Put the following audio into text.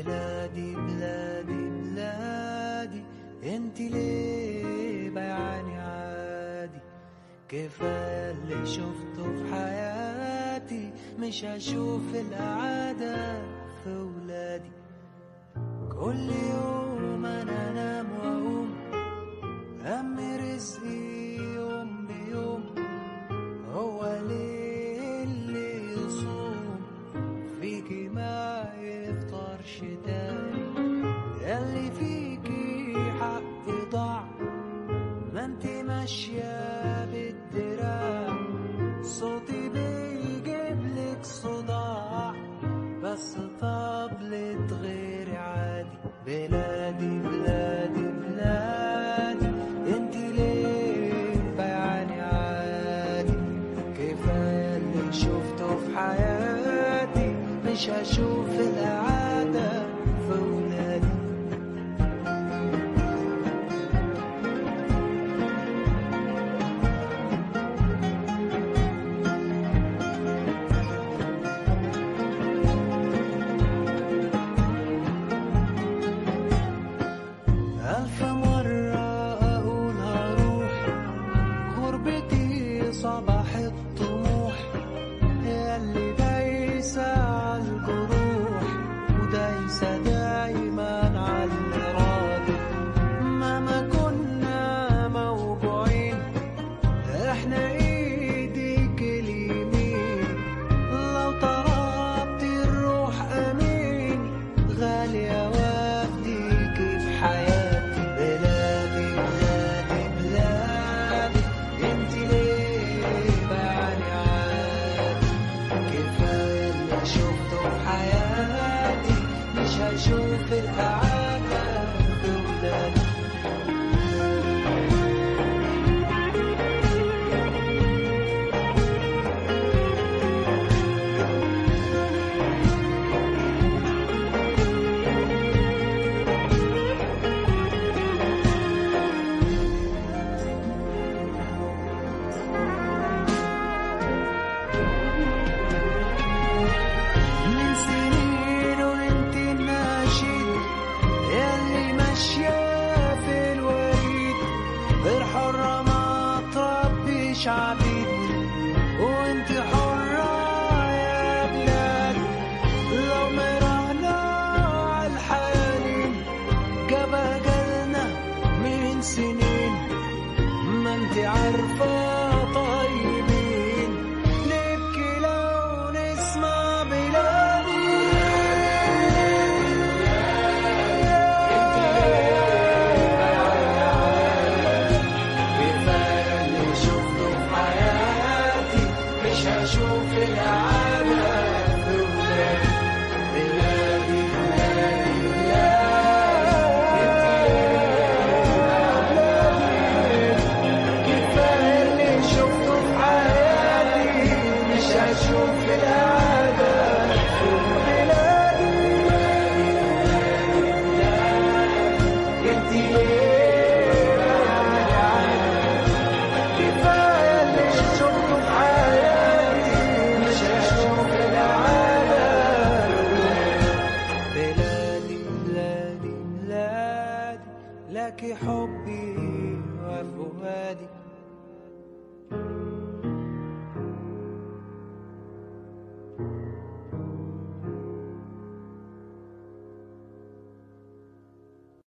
بلادي بلادي بلادي، انت ليه بيعاني عادي؟ كفاية اللي شفته في حياتي، مش هشوف العادة في ولادي. كل يوم انا انام واقوم، همي رزقي يوم بيوم. هو ليه اللي يصوم فيكي ما يفطرش تاني؟ ياللي فيكي حق ضاع، ما انتي ماشية بالدراع. صوتي بيجيبلك صداع، بس طبلة غير عادي. بلادي بلادي بلادي، انتي ليه بيعاني عادي؟ كفاية اللي شفته في حياتي، مش هشوف العادة في ولادي. ألف مرة أقول هروح، غربتي صباح الطموح. ياللي دايسة عالجروح، ودايسة دايما عالراضي. مهما كنا موجوعين، احنا ايديك اليمين. لو طلبتي الروح امين، غالية وافديك في حياتي. بلادي بلادي بلادي، انتي ليه بيعاني عادي؟ كفاية اللي شفته في حياتي، مش هشوف الإعادة في ولادي. من سنين وانت الناشد، ياللي ماشية في الوريد. غير حرة ما تربيش عبيد، وانت حرة يا بلاد. لو مرانا عالحنين، جاب أجلنا من سنين. ما انت عارفة طيبين، نبكي لو نسمع بلادي. كفاية اللي شفته في حياتي، مش هشوف العالم